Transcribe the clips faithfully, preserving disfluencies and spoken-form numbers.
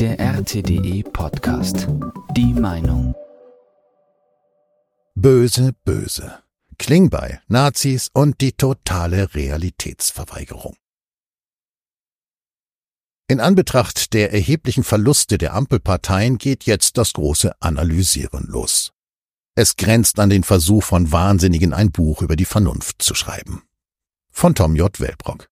Der R T D E Podcast. Die Meinung. Böse, böse. Klingbeil, Nazis und die totale Realitätsverweigerung. In Anbetracht der erheblichen Verluste der Ampelparteien geht jetzt das große Analysieren los. Es grenzt an den Versuch von Wahnsinnigen, ein Buch über die Vernunft zu schreiben. Von Tom J. Welbrock.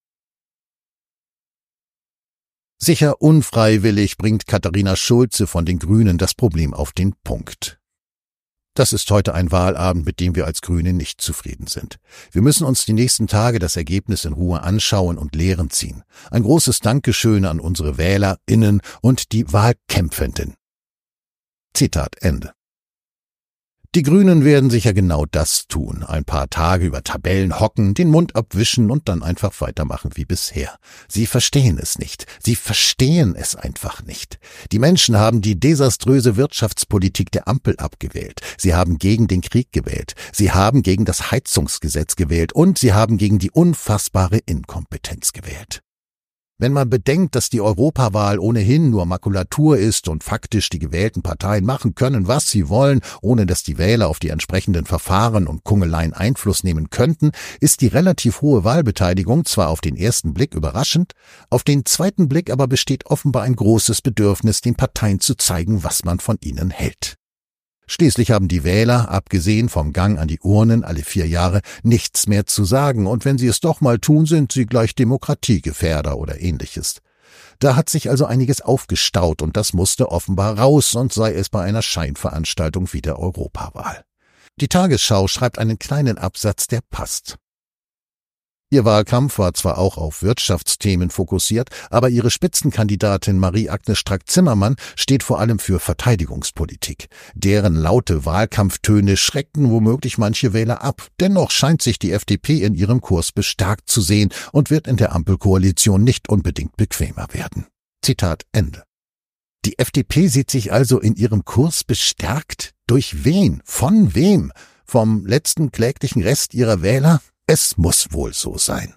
Sicher unfreiwillig bringt Katharina Schulze von den Grünen das Problem auf den Punkt. Das ist heute ein Wahlabend, mit dem wir als Grüne nicht zufrieden sind. Wir müssen uns die nächsten Tage das Ergebnis in Ruhe anschauen und Lehren ziehen. Ein großes Dankeschön an unsere WählerInnen und die Wahlkämpfenden. Zitat Ende. Die Grünen werden sicher genau das tun, ein paar Tage über Tabellen hocken, den Mund abwischen und dann einfach weitermachen wie bisher. Sie verstehen es nicht. Sie verstehen es einfach nicht. Die Menschen haben die desaströse Wirtschaftspolitik der Ampel abgewählt. Sie haben gegen den Krieg gewählt. Sie haben gegen das Heizungsgesetz gewählt und sie haben gegen die unfassbare Inkompetenz gewählt. Wenn man bedenkt, dass die Europawahl ohnehin nur Makulatur ist und faktisch die gewählten Parteien machen können, was sie wollen, ohne dass die Wähler auf die entsprechenden Verfahren und Kungeleien Einfluss nehmen könnten, ist die relativ hohe Wahlbeteiligung zwar auf den ersten Blick überraschend, auf den zweiten Blick aber besteht offenbar ein großes Bedürfnis, den Parteien zu zeigen, was man von ihnen hält. Schließlich haben die Wähler, abgesehen vom Gang an die Urnen alle vier Jahre, nichts mehr zu sagen, und wenn sie es doch mal tun, sind sie gleich Demokratiegefährder oder ähnliches. Da hat sich also einiges aufgestaut, und das musste offenbar raus, und sei es bei einer Scheinveranstaltung wie der Europawahl. Die Tagesschau schreibt einen kleinen Absatz, der passt. Ihr Wahlkampf war zwar auch auf Wirtschaftsthemen fokussiert, aber ihre Spitzenkandidatin Marie-Agnes Strack-Zimmermann steht vor allem für Verteidigungspolitik. Deren laute Wahlkampftöne schreckten womöglich manche Wähler ab. Dennoch scheint sich die F D P in ihrem Kurs bestärkt zu sehen und wird in der Ampelkoalition nicht unbedingt bequemer werden. Zitat Ende. Die F D P sieht sich also in ihrem Kurs bestärkt? Durch wen? Von wem? Vom letzten kläglichen Rest ihrer Wähler? Es muss wohl so sein.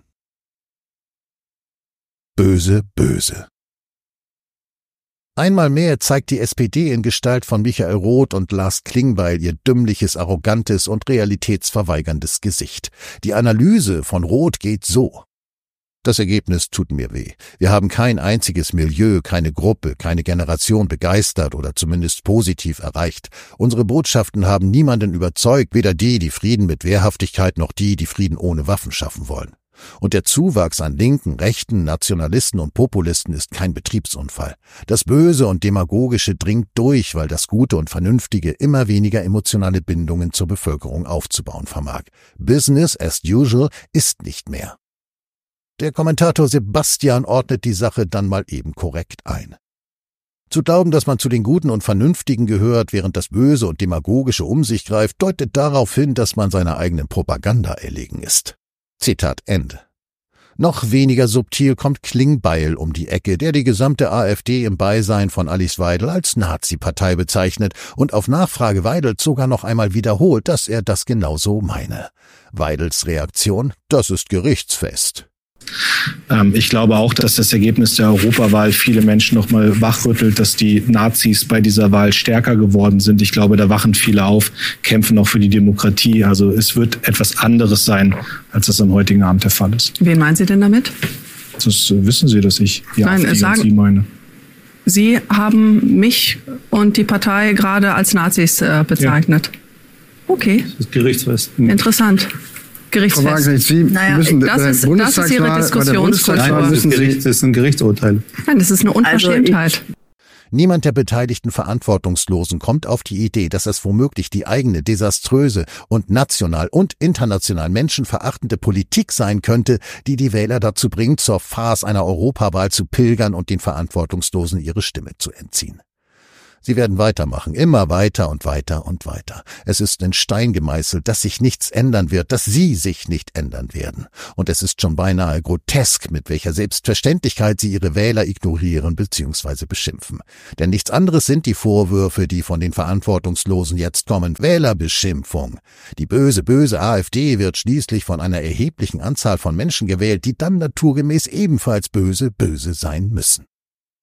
Böse, böse. Einmal mehr zeigt die S P D in Gestalt von Michael Roth und Lars Klingbeil ihr dümmliches, arrogantes und realitätsverweigerndes Gesicht. Die Analyse von Roth geht so. Das Ergebnis tut mir weh. Wir haben kein einziges Milieu, keine Gruppe, keine Generation begeistert oder zumindest positiv erreicht. Unsere Botschaften haben niemanden überzeugt, weder die, die Frieden mit Wehrhaftigkeit, noch die, die Frieden ohne Waffen schaffen wollen. Und der Zuwachs an Linken, Rechten, Nationalisten und Populisten ist kein Betriebsunfall. Das Böse und Demagogische dringt durch, weil das Gute und Vernünftige immer weniger emotionale Bindungen zur Bevölkerung aufzubauen vermag. Business as usual ist nicht mehr. Der Kommentator Sebastian ordnet die Sache dann mal eben korrekt ein. Zu glauben, dass man zu den Guten und Vernünftigen gehört, während das Böse und Demagogische um sich greift, deutet darauf hin, dass man seiner eigenen Propaganda erlegen ist. Zitat Ende. Noch weniger subtil kommt Klingbeil um die Ecke, der die gesamte AfD im Beisein von Alice Weidel als Nazi-Partei bezeichnet und auf Nachfrage Weidels sogar noch einmal wiederholt, dass er das genauso meine. Weidels Reaktion: Das ist gerichtsfest. Ich glaube auch, dass das Ergebnis der Europawahl viele Menschen noch mal wachrüttelt, dass die Nazis bei dieser Wahl stärker geworden sind. Ich glaube, da wachen viele auf, kämpfen auch für die Demokratie. Also es wird etwas anderes sein, als das am heutigen Abend der Fall ist. Wen meinen Sie denn damit? Das wissen Sie, dass ich die Nein, AfD sagen, und Sie meine. Sie haben mich und die Partei gerade als Nazis äh, bezeichnet. Ja. Okay. Das ist gerichtsfest. Interessant. Gerichtsfest. Sie naja, müssen, das, ist, das ist Ihre Diskussionskultur. Nein, das, Gericht, das sind Gerichtsurteile. Nein, das ist eine Unverschämtheit. Also Niemand der beteiligten Verantwortungslosen kommt auf die Idee, dass es womöglich die eigene desaströse und national und international menschenverachtende Politik sein könnte, die die Wähler dazu bringt, zur Farce einer Europawahl zu pilgern und den Verantwortungslosen ihre Stimme zu entziehen. Sie werden weitermachen, immer weiter und weiter und weiter. Es ist in Stein gemeißelt, dass sich nichts ändern wird, dass sie sich nicht ändern werden. Und es ist schon beinahe grotesk, mit welcher Selbstverständlichkeit sie ihre Wähler ignorieren bzw. beschimpfen. Denn nichts anderes sind die Vorwürfe, die von den Verantwortungslosen jetzt kommen. Wählerbeschimpfung. Die böse, böse AfD wird schließlich von einer erheblichen Anzahl von Menschen gewählt, die dann naturgemäß ebenfalls böse, böse sein müssen.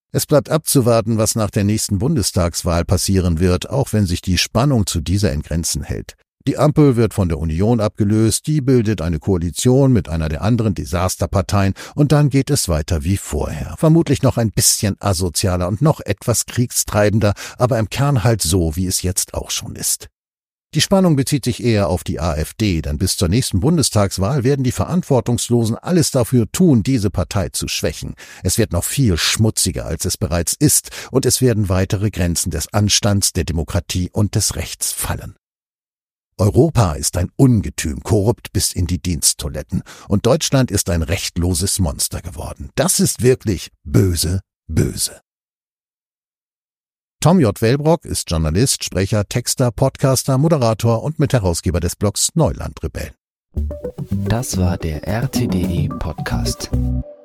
Es bleibt abzuwarten, was nach der nächsten Bundestagswahl passieren wird, auch wenn sich die Spannung zu dieser in Grenzen hält. Die Ampel wird von der Union abgelöst, die bildet eine Koalition mit einer der anderen Desasterparteien und dann geht es weiter wie vorher. Vermutlich noch ein bisschen asozialer und noch etwas kriegstreibender, aber im Kern halt so, wie es jetzt auch schon ist. Die Spannung bezieht sich eher auf die AfD, denn bis zur nächsten Bundestagswahl werden die Verantwortungslosen alles dafür tun, diese Partei zu schwächen. Es wird noch viel schmutziger, als es bereits ist, und es werden weitere Grenzen des Anstands, der Demokratie und des Rechts fallen. Europa ist ein Ungetüm, korrupt bis in die Diensttoiletten, und Deutschland ist ein rechtloses Monster geworden. Das ist wirklich böse, böse. Tom J. Wellbrock ist Journalist, Sprecher, Texter, Podcaster, Moderator und Mitherausgeber des Blogs Neulandrebellen. Das war der R T D E Podcast.